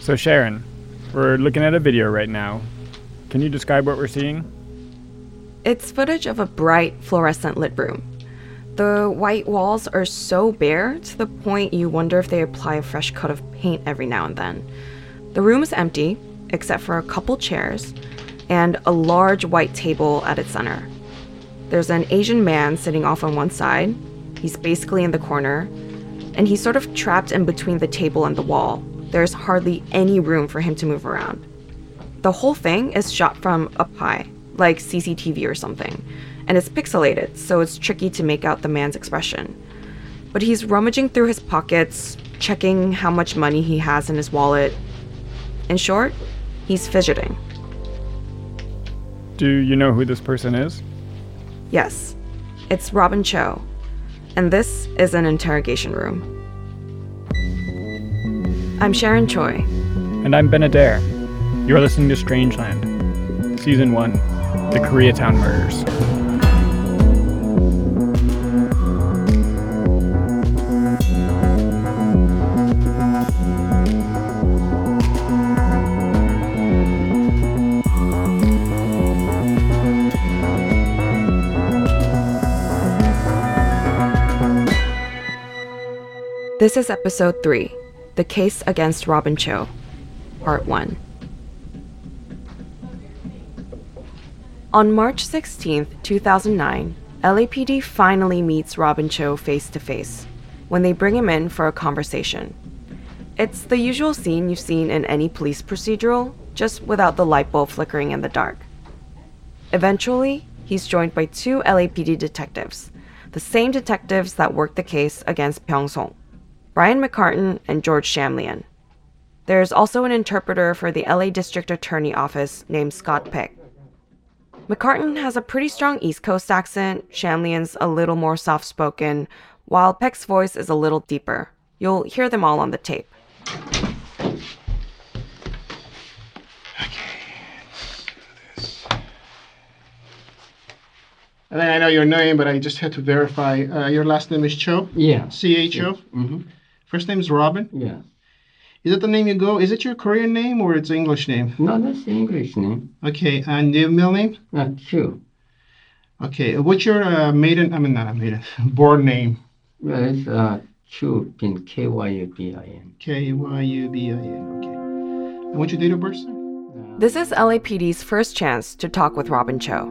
So Sharon, we're looking at a video right now. Can you describe what we're seeing? It's footage of a bright, fluorescent lit room. The white walls are so bare to the point you wonder if they apply a fresh coat of paint every now and then. The room is empty, except for a couple chairs and a large white table at its center. There's an Asian man sitting off on one side. He's basically in the corner, and he's sort of trapped in between the table and the wall. There's hardly any room for him to move around. The whole thing is shot from up high, like CCTV or something, and it's pixelated, so it's tricky to make out the man's expression. But he's rummaging through his pockets, checking how much money he has in his wallet. In short, he's fidgeting. Do you know who this person is? Yes, it's Robin Cho, and this is an interrogation room. I'm Sharon Choi. And I'm Ben Adair. You're listening to Strangeland, Season 1, The Koreatown Murders. This is Episode 3, The Case Against Robin Cho, Part 1. On March 16, 2009, LAPD finally meets Robin Cho face-to-face when they bring him in for a conversation. It's the usual scene you've seen in any police procedural, just without the light bulb flickering in the dark. Eventually, he's joined by two LAPD detectives, the same detectives that worked the case against Pyeong-song, Brian McCartan and George Shamlian. There's also an interpreter for the LA District Attorney Office named Scott Peck. McCartan has a pretty strong East Coast accent, Shamlian's a little more soft-spoken, while Peck's voice is a little deeper. You'll hear them all on the tape. And then I know your name, but I just had to verify. Your last name is Cho? Yeah. C-H-O? Mm-hmm. First name is Robin? Yeah. Is it the name you go? Is it your Korean name or it's English name? No, that's the English name. Okay, and your middle name? Q. Okay, what's your born name? Well, it's Q Bin, K-Y-U-B-I-N. K-Y-U-B-I-N, okay. And what's your date of birth, sir? This is LAPD's first chance to talk with Robin Cho.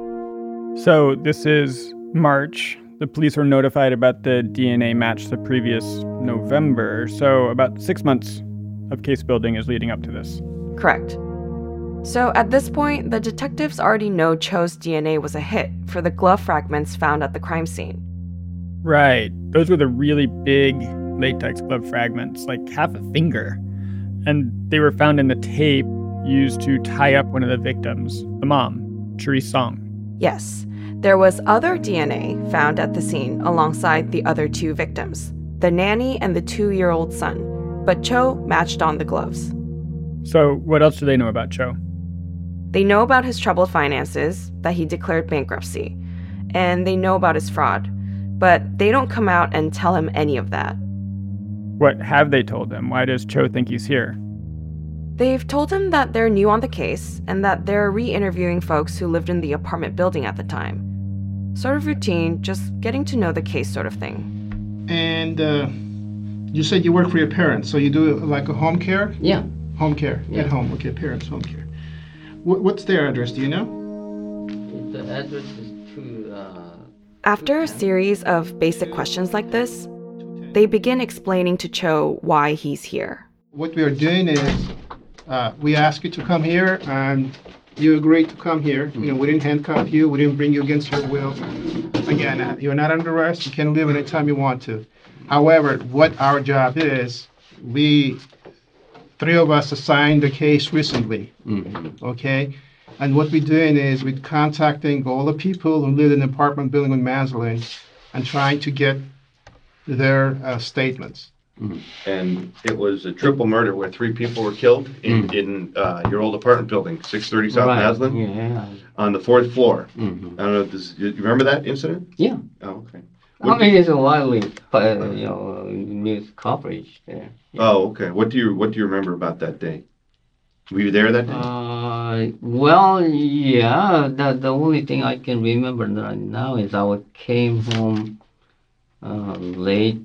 So this is March. The police were notified about the DNA match the previous November, so about 6 months of case building is leading up to this. Correct. So at this point, the detectives already know Cho's DNA was a hit for the glove fragments found at the crime scene. Right. Those were the really big latex glove fragments, like half a finger. And they were found in the tape used to tie up one of the victims, the mom, Cherise Song. Yes. There was other DNA found at the scene alongside the other two victims, the nanny and the 2-year-old son, but Cho matched on the gloves. So what else do they know about Cho? They know about his troubled finances, that he declared bankruptcy, and they know about his fraud, but they don't come out and tell him any of that. What have they told him? Why does Cho think he's here? They've told him that they're new on the case and that they're re-interviewing folks who lived in the apartment building at the time. Sort of routine, just getting to know the case sort of thing. And you said you work for your parents, so you do like a home care? Yeah. Home care, Yeah. at home, okay, parents, home care. What's their address, do you know? The address is to... After a series of basic questions like this, they begin explaining to Cho why he's here. What we are doing is we ask you to come here, and you agreed to come here. You know, we didn't handcuff you. We didn't bring you against your will. Again, you're not under arrest. You can leave anytime you want to. However, what our job is, three of us assigned the case recently, okay? And what we're doing is we're contacting all the people who live in the apartment building in Maslin and trying to get their statements. And it was a triple murder where 3 people were killed in your old apartment building, 630 South Maslin, Yeah. on the 4th floor. Mm-hmm. I don't know, you remember that incident? Yeah. Oh, okay. I mean, it's a widely, news coverage there. Oh, okay. What do you remember about that day? Were you there that day? Well, yeah. The only thing I can remember right now is came home late,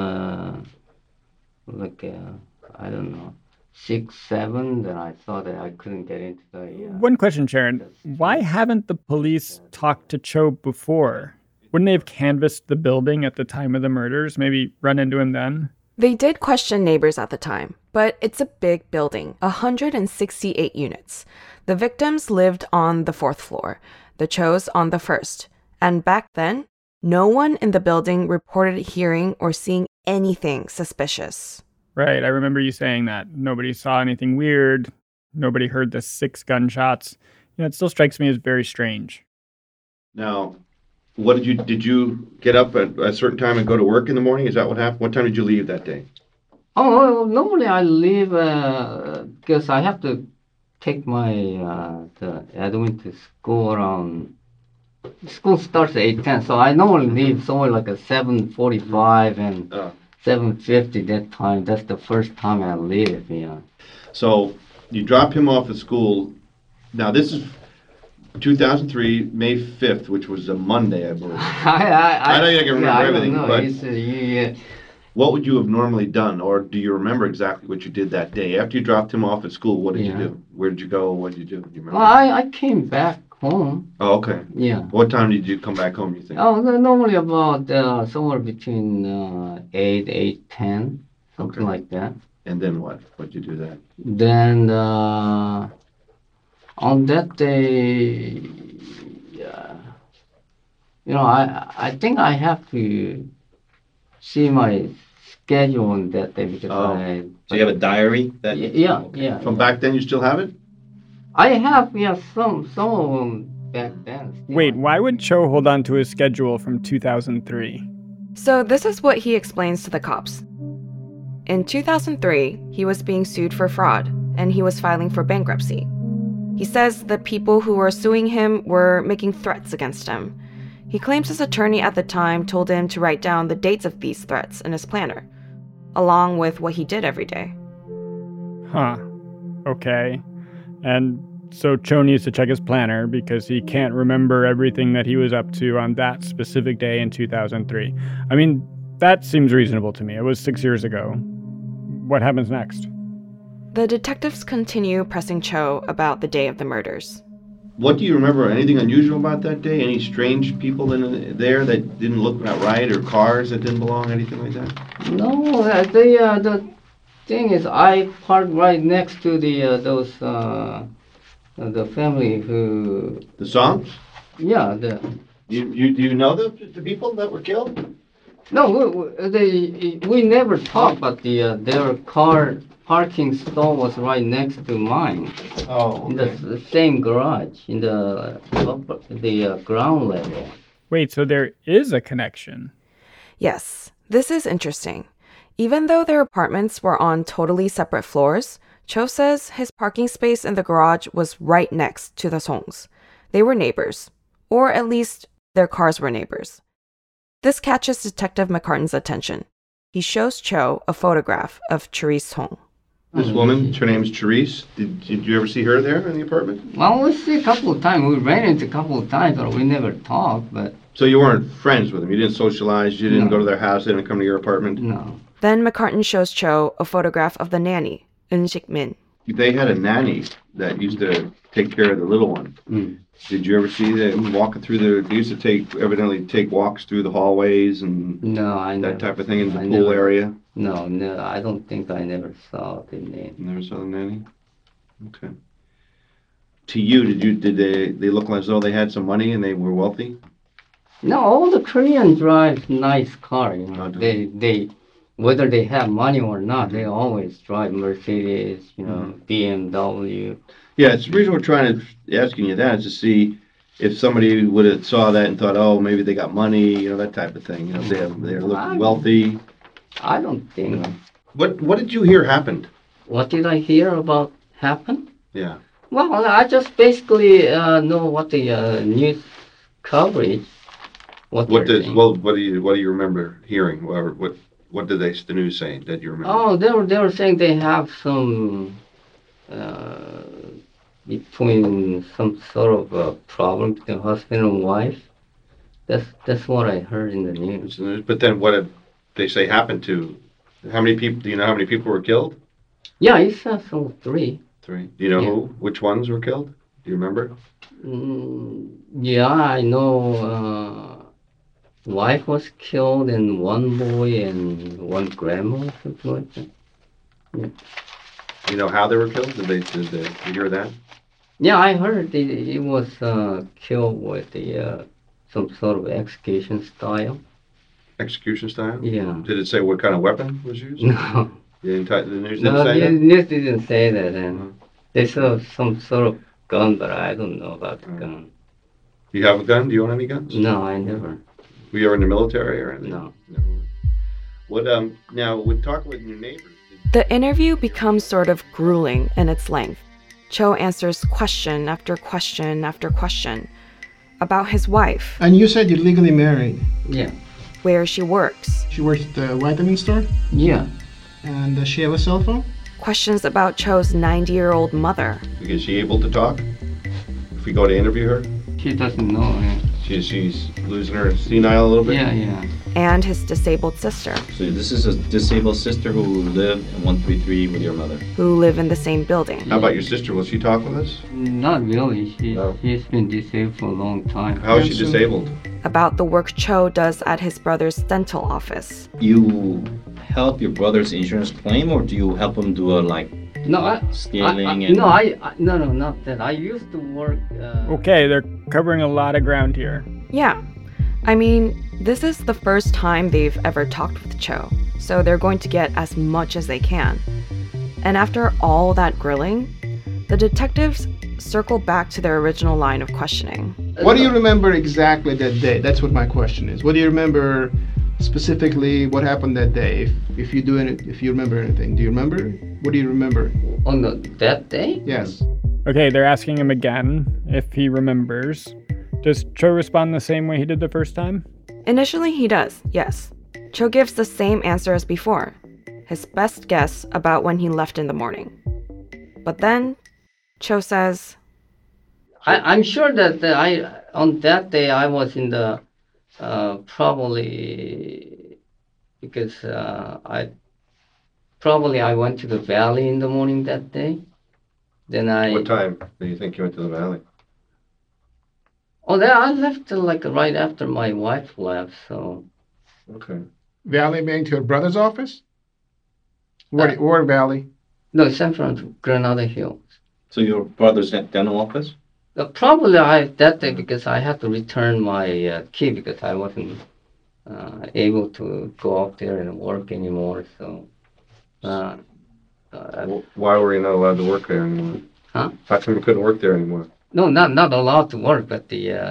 I don't know, 6, 7. Then I thought that I couldn't get into the. One question, Sharon. Why haven't the police talked to Cho before? Wouldn't they have canvassed the building at the time of the murders? Maybe run into him then? They did question neighbors at the time, but it's a big building, 168 units. The victims lived on the 4th floor, the Chos on the 1st. And back then, no one in the building reported hearing or seeing anything suspicious. Right, I remember you saying that. Nobody saw anything weird. Nobody heard the 6 gunshots. It still strikes me as very strange. Now, did you get up at a certain time and go to work in the morning? Is that what happened? What time did you leave that day? Oh, well, normally I leave because I have to take my Edwin to school around. School starts at 8:10, so I normally leave somewhere like at 7:45 and 7:50 that time. That's the first time I leave. Yeah. So you drop him off at school. Now this is 2003, May 5th, which was a Monday, I believe. I know you can remember everything, but what would you have normally done, or do you remember exactly what you did that day? After you dropped him off at school, what did you do? Where did you go? What did you do? Do you remember? Well, I came back home. Oh, okay. Yeah. What time did you come back home, you think? Oh, normally about somewhere between 8, 8:10, something like that. And then what? What did you do then? Then on that day, I think I have to see my schedule on that day because So you have a diary? Yeah. From back then, you still have it? I have, some of them back then. Wait, why would Cho hold on to his schedule from 2003? So this is what he explains to the cops. In 2003, he was being sued for fraud, and he was filing for bankruptcy. He says the people who were suing him were making threats against him. He claims his attorney at the time told him to write down the dates of these threats in his planner, along with what he did every day. Huh. Okay. And so Cho needs to check his planner because he can't remember everything that he was up to on that specific day in 2003. I mean, that seems reasonable to me. It was 6 years ago. What happens next? The detectives continue pressing Cho about the day of the murders. What do you remember? Anything unusual about that day? Any strange people there that didn't look right, or cars that didn't belong, anything like that? No, the thing is, I parked right next to the family who. The Songs? Yeah, Do you know the people that were killed? No, we never talked, but their car parking stall was right next to mine. Oh, okay. In the same garage, in the ground level. Wait, so there is a connection? Yes, this is interesting. Even though their apartments were on totally separate floors, Cho says his parking space in the garage was right next to the Songs. They were neighbors, or at least their cars were neighbors. This catches Detective McCartan's attention. He shows Cho a photograph of Therese Song. This woman, her name's Therese. Did you ever see her there in the apartment? Well, we see a couple of times. We ran into a couple of times, but we never talked. But so you weren't friends with them? You didn't socialize? You didn't go to their house? They didn't come to your apartment? No. Then McCartan shows Cho a photograph of the nanny, Eun Sik-min. They had a nanny that used to take care of the little one. Mm. Did you ever see them walking through they used to evidently take walks through the hallways and that type of thing in the pool area? No, I don't think I never saw the nanny. Never saw the nanny? Okay. To you, did they look as though they had some money and they were wealthy? No, all the Koreans drive nice car, They whether they have money or not, they always drive Mercedes, BMW. Yeah, it's the reason we're asking you that is to see if somebody would have saw that and thought, oh, maybe they got money, that type of thing. If they're looking wealthy. I don't think. What did you hear happened? What did I hear about happened? Yeah. Well, I just basically know what the news coverage. What do you remember hearing? Or what did the news say that you remember? Oh, they were saying they have some between some sort of a problem between husband and wife. That's what I heard in the news. But then what did they say happened to? How many people? Do you know how many people were killed? Yeah, he said so 3. 3. Do you know who? Which ones were killed? Do you remember? Yeah, I know. Wife was killed, and one boy and one grandma, or something like that. Yeah. You know how they were killed? Did you hear that? Yeah, I heard he was killed with some sort of execution style. Execution style? Yeah. Did it say what kind of weapon was used? No. The news didn't say that? The news didn't say that. And they saw some sort of gun, but I don't know about the gun. You have a gun? Do you own any guns? No, I never. Were you ever in the military or anything? No. What now with talking with your neighbors? The interview becomes sort of grueling in its length. Cho answers question after question after question about his wife. And you said you're legally married. Yeah. Where she works. She works at the vitamin store? Yeah. And does she have a cell phone? Questions about Cho's 90-year-old mother. Is she able to talk? If we go to interview her? She doesn't know. Yeah. She's losing her senile a little bit? Yeah. And his disabled sister. So this is a disabled sister who lived in 133 with your mother? Who live in the same building. How about your sister? Will she talk with us? Not really. She's been disabled for a long time. How is she disabled? About the work Cho does at his brother's dental office. You help your brother's insurance claim, or do you help him do scaling? No, not that. I used to work. Okay, they're covering a lot of ground here. Yeah. I mean, this is the first time they've ever talked with Cho, so they're going to get as much as they can. And after all that grilling, the detectives circle back to their original line of questioning. What do you remember exactly that day? That's what my question is. What do you remember specifically what happened that day? If you remember anything. Do you remember? What do you remember? On that day? Yes. Okay, they're asking him again if he remembers. Does Cho respond the same way he did the first time? Initially, he does, yes. Cho gives the same answer as before, his best guess about when he left in the morning. But then, Cho says, I'm sure that on that day I was in the probably because I went to the valley in the morning that day. Then What time do you think you went to the valley? Oh, I left right after my wife left. So. Okay. Valley being to your brother's office? Where Valley? No, San Francisco, Granada Hills. So your brother's dental office? Probably that day because I had to return my key because I wasn't able to go up there and work anymore. So. Why were you not allowed to work there anymore? Huh? How come you couldn't work there anymore? No, not allowed to work, but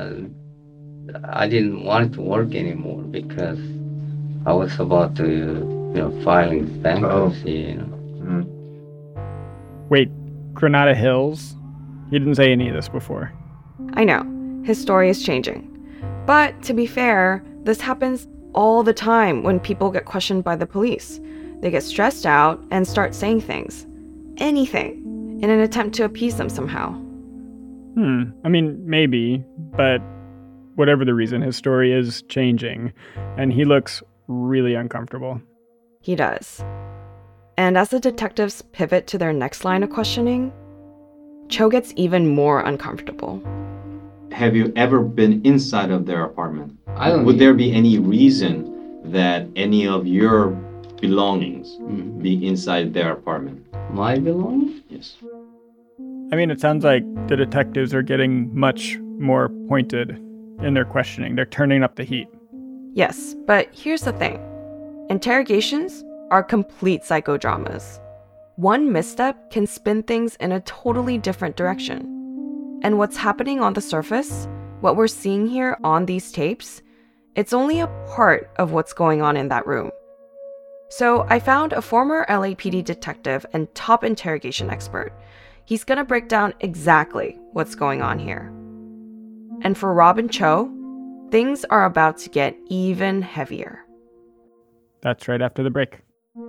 I didn't want to work anymore because I was about to, filing bankruptcy. Mm-hmm. Wait, Granada Hills? He didn't say any of this before. I know, his story is changing. But to be fair, this happens all the time when people get questioned by the police. They get stressed out and start saying things, anything, in an attempt to appease them somehow. I mean, maybe, but whatever the reason, his story is changing, and he looks really uncomfortable. He does. And as the detectives pivot to their next line of questioning, Cho gets even more uncomfortable. Have you ever been inside of their apartment? Would there be any reason that any of your belongings be inside their apartment? My belongings? Yes. I mean, it sounds like the detectives are getting much more pointed in their questioning. They're turning up the heat. Yes, but here's the thing. Interrogations are complete psychodramas. One misstep can spin things in a totally different direction. And what's happening on the surface, what we're seeing here on these tapes, it's only a part of what's going on in that room. So I found a former LAPD detective and top interrogation expert. He's gonna break down exactly what's going on here. And for Rob and Cho, Things are about to get even heavier. That's right after the break.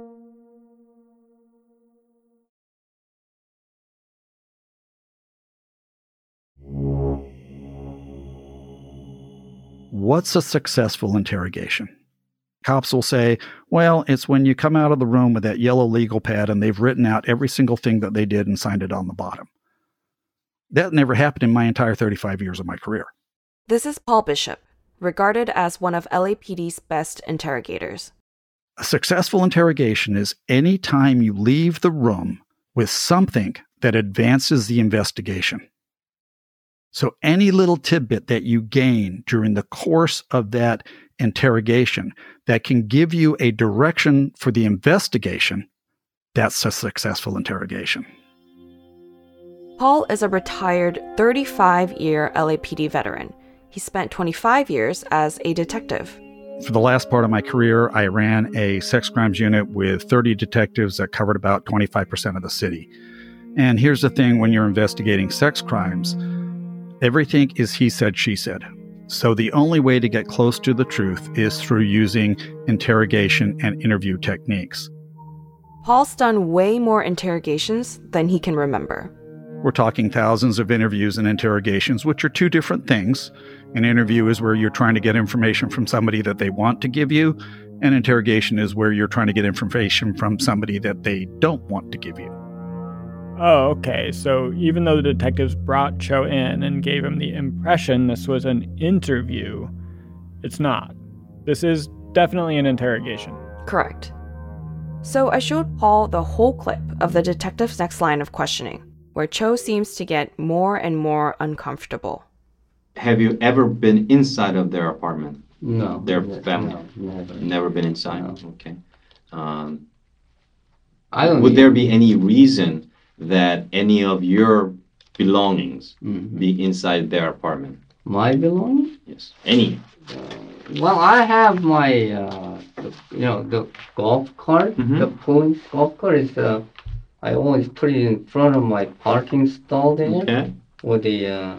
What's a successful interrogation? Cops will say, well, it's when you come out of the room with that yellow legal pad and they've written out every single thing that they did and signed it on the bottom. That never happened in my entire 35 years of my career. This is Paul Bishop, regarded as one of LAPD's best interrogators. A successful interrogation is any time you leave the room with something that advances the investigation. So any little tidbit that you gain during the course of that interrogation that can give you a direction for the investigation, that's a successful interrogation. Paul is a retired 35-year LAPD veteran. He spent 25 years as a detective. For the last part of my career, I ran a sex crimes unit with 30 detectives that covered about 25% of the city. And here's the thing, when you're investigating sex crimes, everything is he said, she said. So the only way to get close to the truth is through using interrogation and interview techniques. Paul's done way more interrogations than he can remember. We're talking thousands of interviews and interrogations, which are two different things. An interview is where you're trying to get information from somebody that they want to give you. An interrogation is where you're trying to get information from somebody that they don't want to give you. Oh, okay. So even though the detectives brought Cho in and gave him the impression this was an interview, it's not. This is definitely an interrogation. Correct. So I showed Paul the whole clip of the detective's next line of questioning, where Cho seems to get more and more uncomfortable. Have you ever been inside of their apartment? No. Their family? No, never. Never been inside? No. Okay. Would there be any reason that any of your belongings be inside their apartment? My belongings? Yes. Any? Well, I have my, the golf cart. The point golf cart is, I always put it in front of my parking stall there. Okay. With the,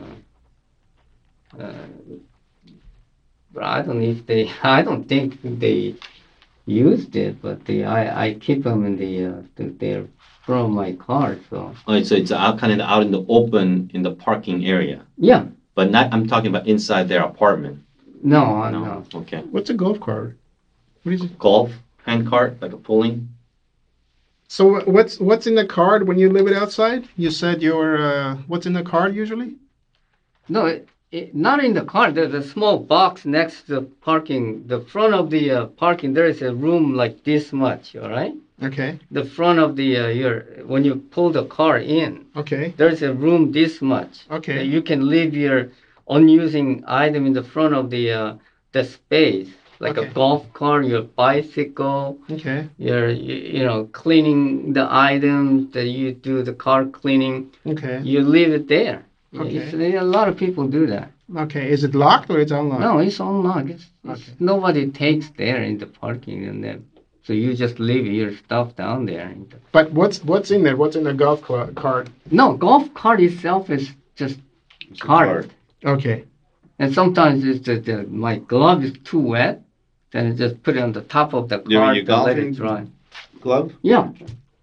but I don't think they used it, but I keep them in the from my car. So. Oh, so it's out kind of out in the open in the parking area. Yeah. But not. I'm talking about inside their apartment. No. Okay. What's a golf cart? What is it? Golf hand cart, like a pulling. So what's in the cart when you leave it outside? You said what's in the cart usually? No, not in the car. There's a small box next to the parking. The front of the parking, there is a room like this much, all right? Okay. The front of the, when you pull the car in, okay, there's a room this much. Okay. You can leave your unusing item in the front of the space, like a golf cart, your bicycle. Okay. Your, cleaning the items that you do, the car cleaning. Okay. You leave it there. Okay. A lot of people do that. Okay. Is it locked or it's unlocked? No, it's unlocked. Okay. Nobody takes there in the parking, and then so you just leave your stuff down there. But what's in there? What's in the golf cart? No, golf cart itself is just cart. Okay. And sometimes it's my glove is too wet, then I just put it on the top of the cart and let it dry. Glove? Yeah.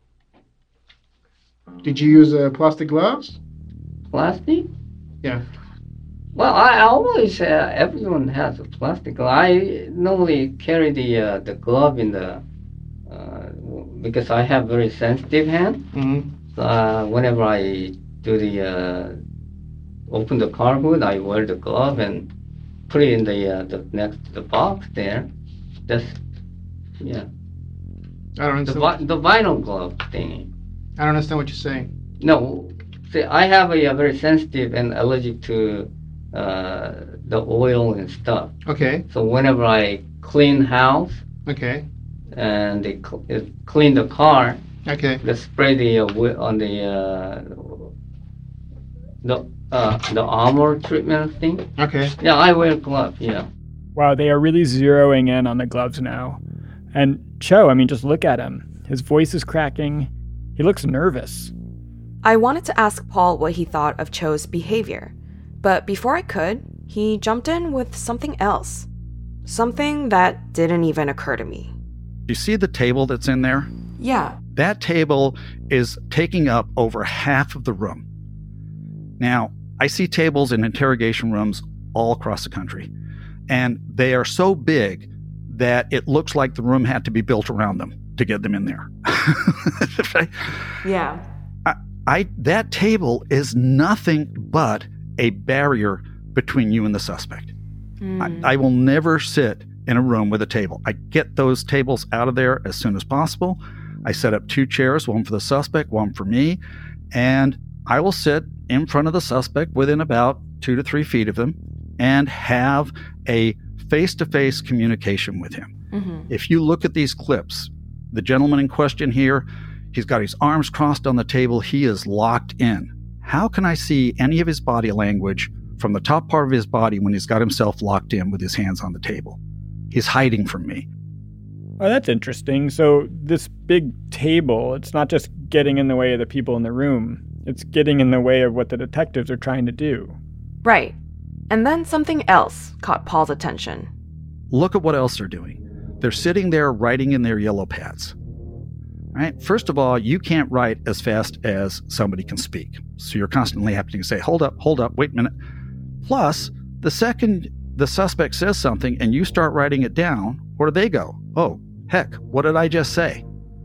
Did you use plastic gloves? Plastic? Yeah. Well, I always everyone has a plastic glove. I normally carry the glove in the because I have very sensitive hand. Mm-hmm. So whenever I do the open the car hood, I wear the glove and put it in the next to the box there. That's yeah. I don't understand. The vinyl glove thing. I don't understand what you're saying. No, see, I have a very sensitive and allergic to the oil and stuff. Okay. So whenever I clean house, okay, and they clean the car, okay, they spray the on the armor treatment thing. Okay. Yeah, I wear gloves. Yeah. Wow, they are really zeroing in on the gloves now. And Cho, I mean, just look at him. His voice is cracking. He looks nervous. I wanted to ask Paul what he thought of Cho's behavior. But before I could, he jumped in with something else. Something that didn't even occur to me. Do you see the table that's in there? Yeah. That table is taking up over half of the room. Now, I see tables in interrogation rooms all across the country, and they are so big that it looks like the room had to be built around them to get them in there. Yeah. That table is nothing but a barrier between you and the suspect. I will never sit in a room with a table. I get those tables out of there as soon as possible. I set up 2 chairs, one for the suspect, one for me, and I will sit in front of the suspect within about 2 to 3 feet of him and have a face-to-face communication with him. Mm-hmm. If you look at these clips, the gentleman in question here, he's got his arms crossed on the table. He is locked in. How can I see any of his body language from the top part of his body when he's got himself locked in with his hands on the table? He's hiding from me. Oh, that's interesting. So this big table, it's not just getting in the way of the people in the room. It's getting in the way of what the detectives are trying to do. Right. And then something else caught Paul's attention. Look at what else they're doing. They're sitting there writing in their yellow pads. Right? First of all, you can't write as fast as somebody can speak. So you're constantly having to say, hold up, wait a minute. Plus, the second the suspect says something and you start writing it down, where do they go? Oh, heck, what did I just say?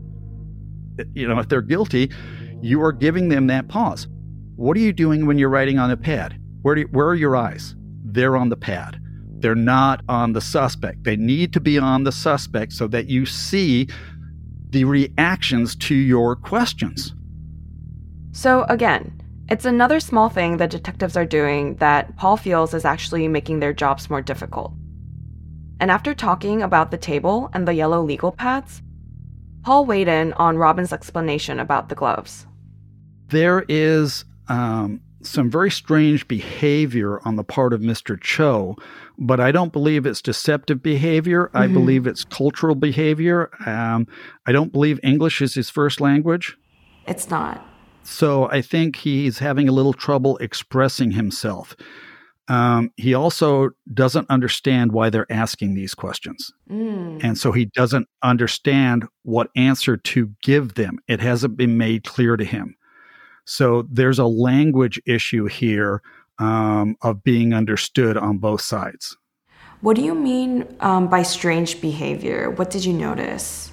If they're guilty, you are giving them that pause. What are you doing when you're writing on a pad? Where are your eyes? They're on the pad. They're not on the suspect. They need to be on the suspect so that you see the reactions to your questions. So again, it's another small thing the detectives are doing that Paul feels is actually making their jobs more difficult. And after talking about the table and the yellow legal pads, Paul weighed in on Robin's explanation about the gloves. There is some very strange behavior on the part of Mr. Cho, but I don't believe it's deceptive behavior. Mm-hmm. I believe it's cultural behavior. I don't believe English is his first language. It's not. So I think he's having a little trouble expressing himself. He also doesn't understand why they're asking these questions. And so he doesn't understand what answer to give them. It hasn't been made clear to him. So there's a language issue here of being understood on both sides. What do you mean by strange behavior? What did you notice?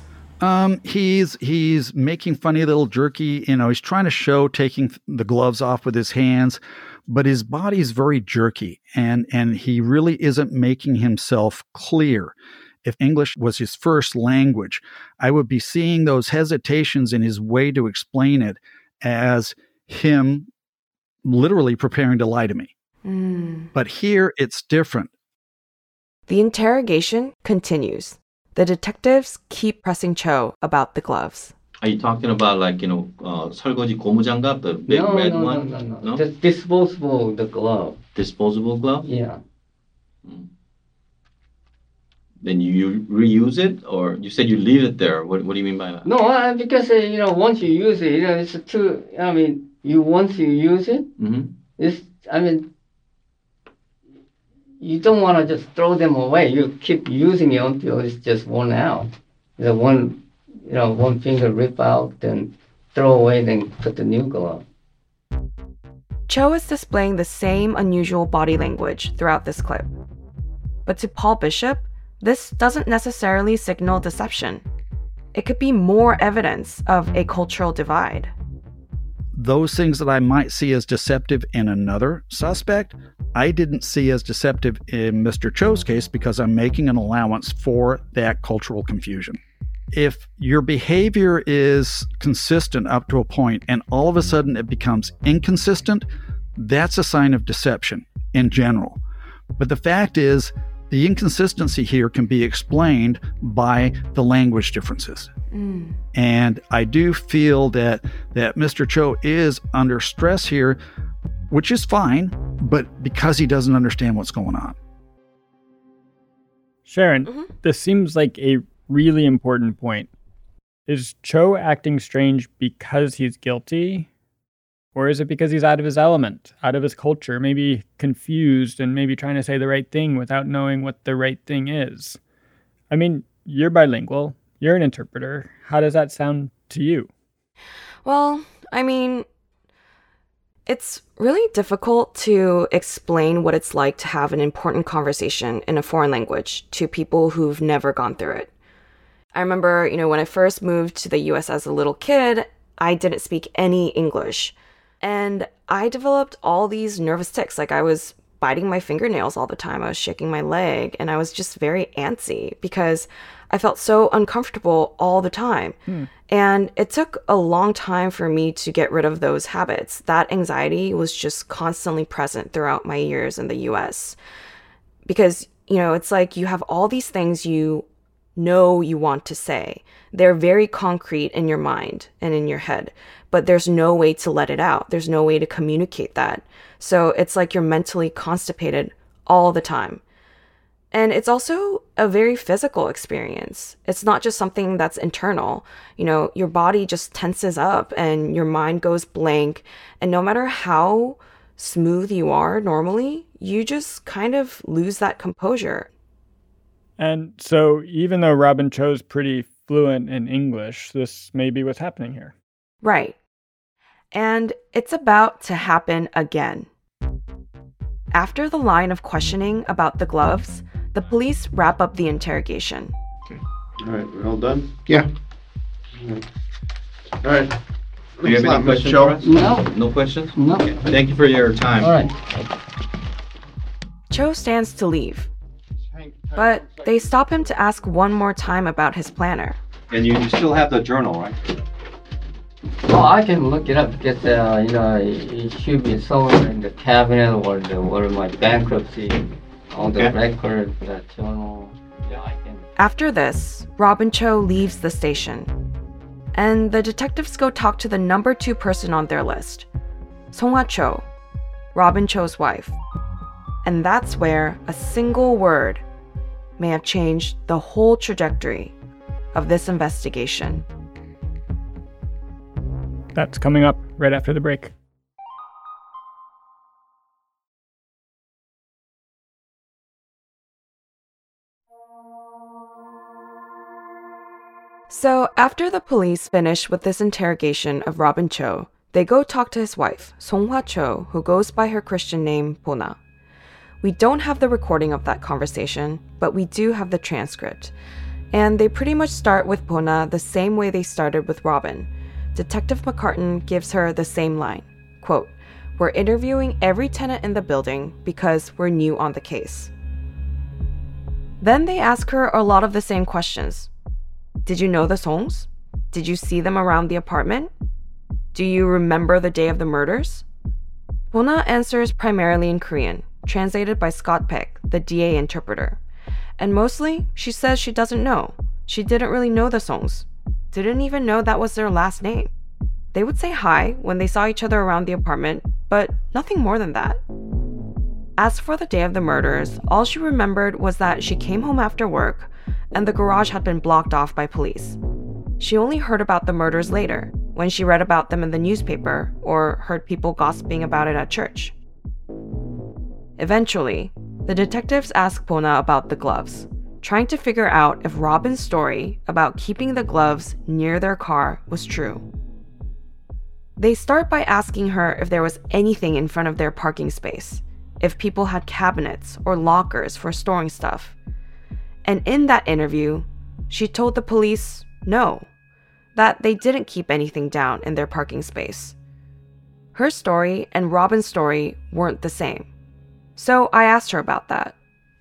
He's making funny little jerky, he's trying to show taking the gloves off with his hands, but his body's very jerky and he really isn't making himself clear. If English was his first language, I would be seeing those hesitations in his way to explain it as him literally preparing to lie to me. But here it's different. The interrogation continues. The detectives keep pressing Cho about the gloves. Are you talking about 설거지 고무장갑, the big red one? No. The disposable, the glove. Disposable glove? Yeah. Then you reuse it, or you said you leave it there? What do you mean by that? No, because once you use it, it's too. Once you use it, you don't want to just throw them away. You keep using it until it's just worn out. One finger rip out, then throw away, then put the new glove. Cho is displaying the same unusual body language throughout this clip. But to Paul Bishop, this doesn't necessarily signal deception. It could be more evidence of a cultural divide. Those things that I might see as deceptive in another suspect, I didn't see as deceptive in Mr. Cho's case because I'm making an allowance for that cultural confusion. If your behavior is consistent up to a point and all of a sudden it becomes inconsistent, that's a sign of deception in general. But the fact is, the inconsistency here can be explained by the language differences. And I do feel that Mr. Cho is under stress here, which is fine, but because he doesn't understand what's going on. Sharon, this seems like a really important point. Is Cho acting strange because he's guilty? Or is it because he's out of his element, out of his culture, maybe confused and maybe trying to say the right thing without knowing what the right thing is? I mean, you're bilingual. You're an interpreter. How does that sound to you? Well, I mean, it's really difficult to explain what it's like to have an important conversation in a foreign language to people who've never gone through it. I remember, when I first moved to the US as a little kid, I didn't speak any English. And I developed all these nervous tics. Like I was biting my fingernails all the time. I was shaking my leg and I was just very antsy because I felt so uncomfortable all the time. And it took a long time for me to get rid of those habits. That anxiety was just constantly present throughout my years in the US. Because, it's like you have all these things you know you want to say. They're very concrete in your mind and in your head, but there's no way to let it out. There's no way to communicate that. So it's like you're mentally constipated all the time. And it's also a very physical experience. It's not just something that's internal. Your body just tenses up and your mind goes blank. And no matter how smooth you are normally, you just kind of lose that composure. And so even though Robin Cho's pretty fluent in English, this may be what's happening here. Right. And it's about to happen again. After the line of questioning about the gloves, the police wrap up the interrogation. Okay. All right, we're all done? Yeah. All right. Do you have any questions for us? No. No questions? No. Okay. Thank you for your time. All right. Cho stands to leave, but they stop him to ask one more time about his planner. And you still have the journal, right? Well, I can look it up because, it should be somewhere in the cabinet or my bankruptcy, on the record, that journal. Yeah, I can. After this, Robin Cho leaves the station, and the detectives go talk to the number 2 person on their list, Songhwa Cho, Robin Cho's wife. And that's where a single word may have changed the whole trajectory of this investigation. That's coming up right after the break. So after the police finish with this interrogation of Robin Cho, they go talk to his wife, Songhwa Cho, who goes by her Christian name, Bona. We don't have the recording of that conversation, but we do have the transcript. And they pretty much start with Bona the same way they started with Robin. Detective McCartan gives her the same line, quote, "We're interviewing every tenant in the building because we're new on the case." Then they ask her a lot of the same questions. Did you know the Songs? Did you see them around the apartment? Do you remember the day of the murders? Bona answers primarily in Korean, translated by Scott Peck, the DA interpreter. And mostly, she says she doesn't know. She didn't really know the Songs. Didn't even know that was their last name. They would say hi when they saw each other around the apartment, but nothing more than that. As for the day of the murders, all she remembered was that she came home after work and the garage had been blocked off by police. She only heard about the murders later, when she read about them in the newspaper or heard people gossiping about it at church. Eventually, the detectives ask Bona about the gloves, trying to figure out if Robin's story about keeping the gloves near their car was true. They start by asking her if there was anything in front of their parking space, if people had cabinets or lockers for storing stuff. And in that interview, she told the police no, that they didn't keep anything down in their parking space. Her story and Robin's story weren't the same. So I asked her about that.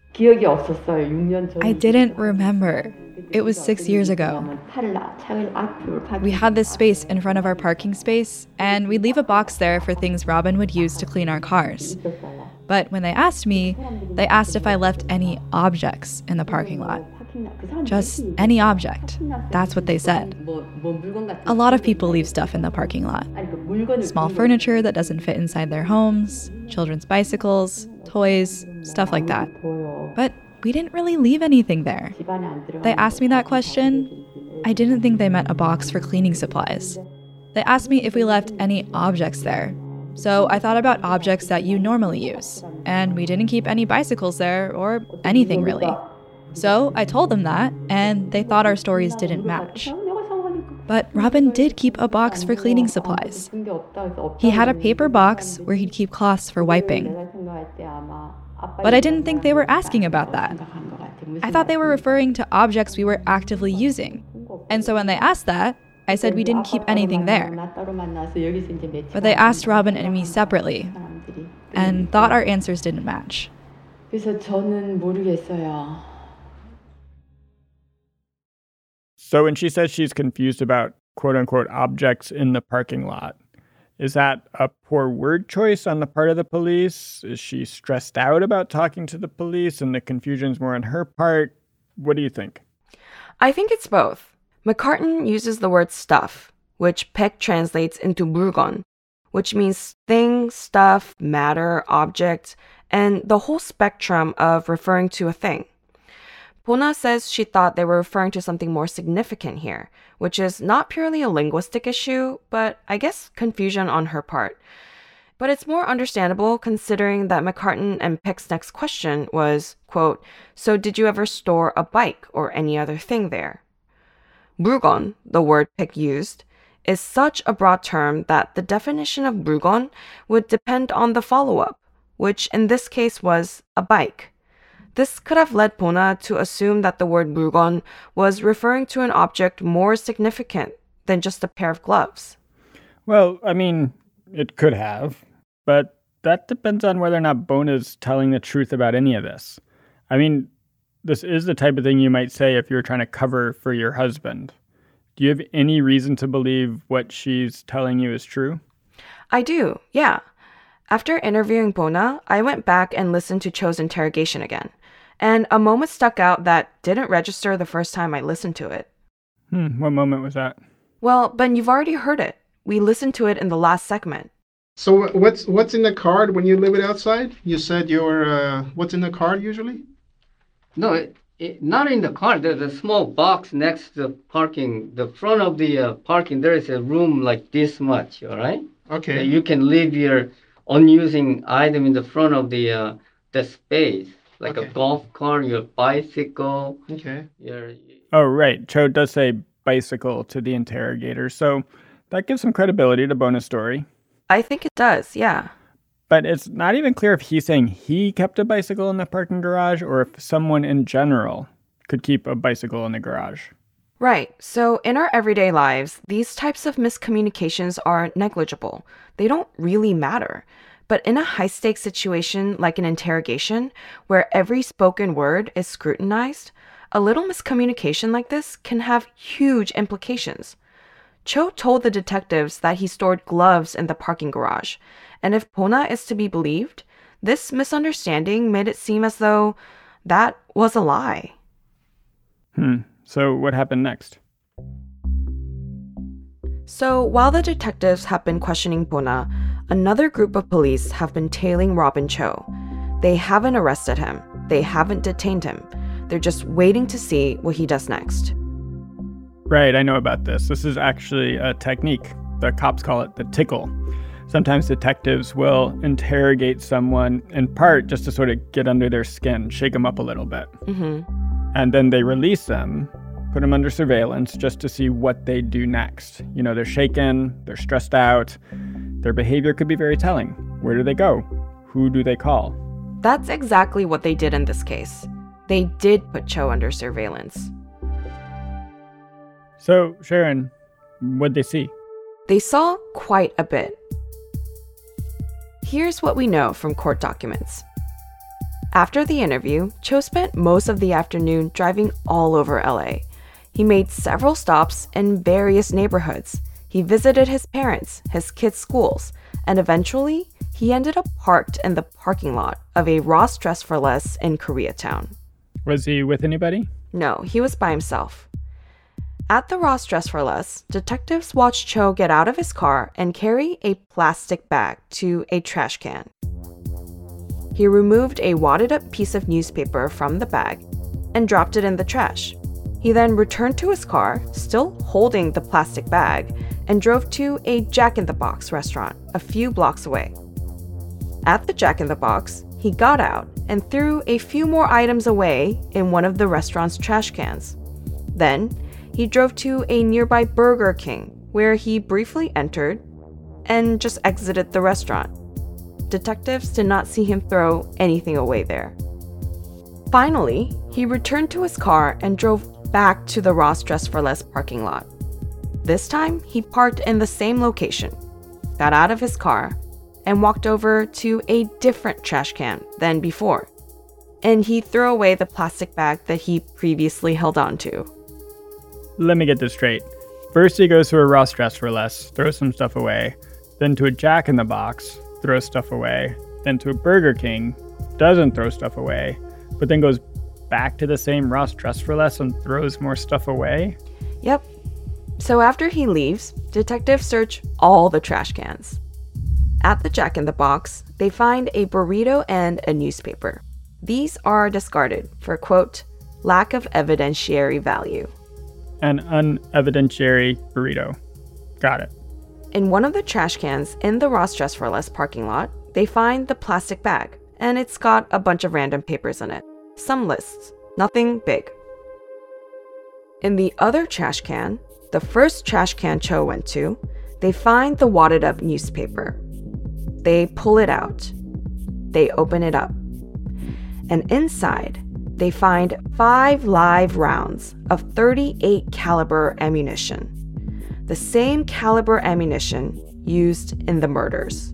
I didn't remember. It was 6 years ago. We had this space in front of our parking space, and we'd leave a box there for things Robin would use to clean our cars. But when they asked me, they asked if I left any objects in the parking lot. Just any object. That's what they said. A lot of people leave stuff in the parking lot. Small furniture that doesn't fit inside their homes, children's bicycles, toys, stuff like that. But we didn't really leave anything there. They asked me that question. I didn't think they meant a box for cleaning supplies. They asked me if we left any objects there. So I thought about objects that you normally use, and we didn't keep any bicycles there or anything really. So I told them that, and they thought our stories didn't match. But Robin did keep a box for cleaning supplies. He had a paper box where he'd keep cloths for wiping. But I didn't think they were asking about that. I thought they were referring to objects we were actively using. And so when they asked that, I said we didn't keep anything there. But they asked Robin and me separately and thought our answers didn't match. So when she says she's confused about quote-unquote objects in the parking lot, is that a poor word choice on the part of the police? Is she stressed out about talking to the police and the confusion's more on her part? What do you think? I think it's both. McCartan uses the word stuff, which Peck translates into 물건, which means thing, stuff, matter, object, and the whole spectrum of referring to a thing. Bona says she thought they were referring to something more significant here, which is not purely a linguistic issue, but I guess confusion on her part. But it's more understandable considering that McCartan and Peck's next question was, quote, so did you ever store a bike or any other thing there? 물건, the word Peck used, is such a broad term that the definition of 물건 would depend on the follow-up, which in this case was a bike. This could have led Bona to assume that the word 물건 was referring to an object more significant than just a pair of gloves. Well, I mean, it could have, but that depends on whether or not Bona's telling the truth about any of this. I mean, this is the type of thing you might say if you're trying to cover for your husband. Do you have any reason to believe what she's telling you is true? I do, yeah. After interviewing Bona, I went back and listened to Cho's interrogation again. And a moment stuck out that didn't register the first time I listened to it. What moment was that? Well, Ben, you've already heard it. We listened to it in the last segment. So what's in the card when you leave it outside? You said what's in the card usually? No, not in the car. There's a small box next to the parking. The front of the parking, there is a room like this much, all right? Okay. You can leave your unusing item in the front of the space. Like a golf cart, your bicycle. Okay. Oh, right. Cho does say bicycle to the interrogator, so that gives some credibility to Bona's story. I think it does, yeah. But it's not even clear if he's saying he kept a bicycle in the parking garage or if someone in general could keep a bicycle in the garage. Right. So in our everyday lives, these types of miscommunications are negligible. They don't really matter. But in a high-stakes situation like an interrogation, where every spoken word is scrutinized, a little miscommunication like this can have huge implications. Cho told the detectives that he stored gloves in the parking garage, and if Bona is to be believed, this misunderstanding made it seem as though that was a lie. So what happened next? So while the detectives have been questioning Bona, another group of police have been tailing Robin Cho. They haven't arrested him. They haven't detained him. They're just waiting to see what he does next. Right, I know about this. This is actually a technique. The cops call it the tickle. Sometimes detectives will interrogate someone in part just to sort of get under their skin, shake them up a little bit. And then they release them, put them under surveillance just to see what they do next. You know, they're shaken, they're stressed out. Their behavior could be very telling. Where do they go? Who do they call? That's exactly what they did in this case. They did put Cho under surveillance. So, Sharon, what'd they see? They saw quite a bit. Here's what we know from court documents. After the interview, Cho spent most of the afternoon driving all over LA. He made several stops in various neighborhoods. He visited his parents, his kids' schools, and eventually, he ended up parked in the parking lot of a Ross Dress for Less in Koreatown. Was he with anybody? No, he was by himself. At the Ross Dress for Less, detectives watched Cho get out of his car and carry a plastic bag to a trash can. He removed a wadded up piece of newspaper from the bag and dropped it in the trash. He then returned to his car, still holding the plastic bag, and drove to a Jack in the Box restaurant a few blocks away. At the Jack in the Box, he got out and threw a few more items away in one of the restaurant's trash cans. Then, he drove to a nearby Burger King, where he briefly entered and just exited the restaurant. Detectives did not see him throw anything away there. Finally, he returned to his car and drove back to the Ross Dress for Less parking lot. This time, he parked in the same location, got out of his car, and walked over to a different trash can than before. And he threw away the plastic bag that he previously held onto. Let me get this straight. First he goes to a Ross Dress for Less, throws some stuff away, then to a Jack in the Box, throws stuff away, then to a Burger King, doesn't throw stuff away, but then goes back to the same Ross Dress for Less and throws more stuff away? Yep. So after he leaves, detectives search all the trash cans. At the Jack in the Box, they find a burrito and a newspaper. These are discarded for, quote, lack of evidentiary value. An unevidentiary burrito. Got it. In one of the trash cans in the Ross Dress for Less parking lot, they find the plastic bag, and it's got a bunch of random papers in it. Some lists, nothing big. In the other trash can, the first trash can Cho went to, they find the wadded up newspaper. They pull it out. They open it up. And inside, they find 5 live rounds of .38 caliber ammunition. The same caliber ammunition used in the murders.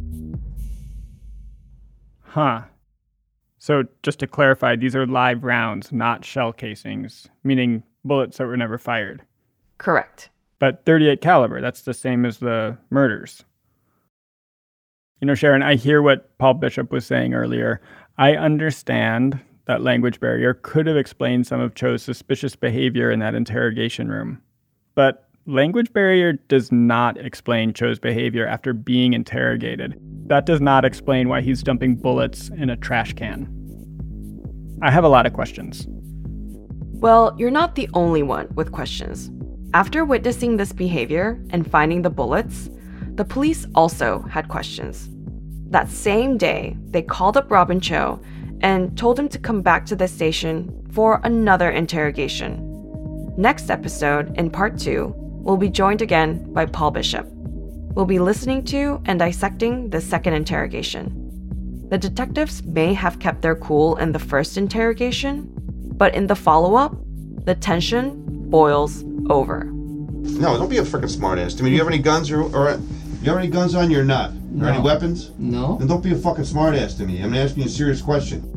Huh. So just to clarify, these are live rounds, not shell casings, meaning bullets that were never fired. Correct. But .38 caliber, that's the same as the murders. You know, Sharon, I hear what Paul Bishop was saying earlier. I understand that language barrier could have explained some of Cho's suspicious behavior in that interrogation room. But language barrier does not explain Cho's behavior after being interrogated. That does not explain why he's dumping bullets in a trash can. I have a lot of questions. Well, you're not the only one with questions. After witnessing this behavior and finding the bullets, the police also had questions. That same day, they called up Robin Cho and told him to come back to the station for another interrogation. Next episode, in part 2, we'll be joined again by Paul Bishop. We'll be listening to and dissecting the second interrogation. The detectives may have kept their cool in the first interrogation, but in the follow-up, the tension boils over. No, don't be a freaking smartass. I mean, do you have any guns or you have any guns on you or not? No. Or any weapons? No. Then don't be a fucking smartass to me. I'm asking you a serious question.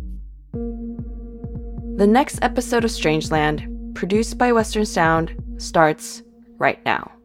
The next episode of Strangeland, produced by Western Sound, starts right now.